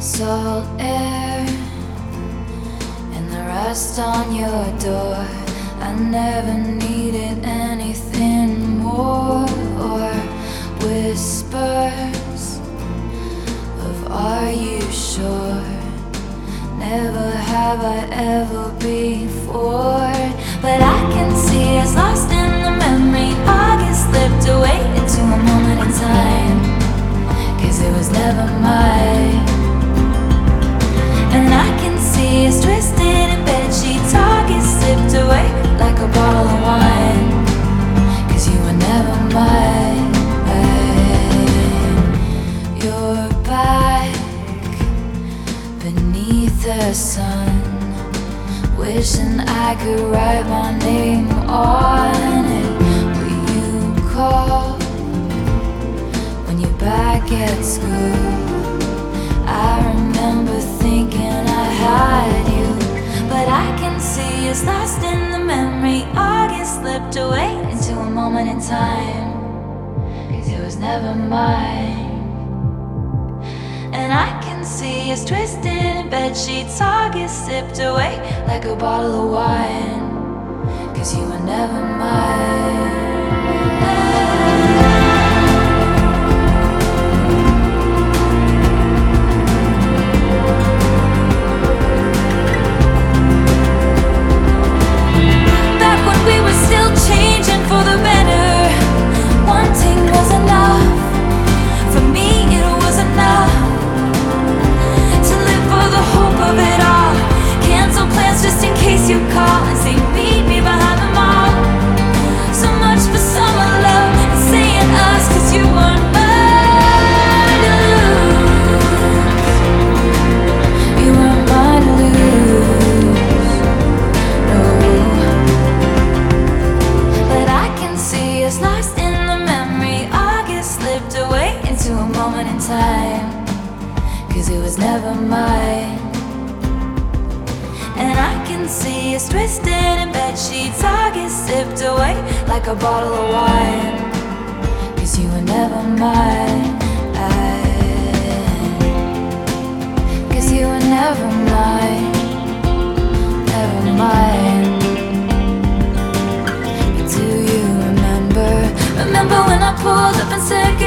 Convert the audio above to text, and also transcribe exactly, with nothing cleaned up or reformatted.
salt air and the rust on your door. I never needed anything more, or whispers of "Are you sure?" Never have I ever before. But I can see us lost in the memory. August slipped away into a moment in time, 'cause it was never mine. And I can see us twisted in bedsheets. August slipped away like a bottle of wine, 'cause you were never mine. You're back beneath the sun, wishing I could write my name on it. Will you call when you're back at school? I remember thinking I had you, but I can see us lost in the memory. August slipped away into a moment in time, 'cause it was never mine. And I can see us twisted in bedsheets. August sipped away like a bottle of wine, 'cause you were never mine. Back when we were still changing for the better, wanting was enough. For me it was enough the hope of it all. Cancel plans just in case you call and say meet me behind the mall. So much for summer love and saying us, 'cause you were mine to lose. You were mine to lose. No, but I can see us lost in the memory. August slipped away into a moment in time, 'cause it was never mine. And I can see us twisted in bedsheets. August sipped away like a bottle of wine, 'cause you were never mine. Cause you were never mine, never mine. But do you remember, remember when I pulled up and said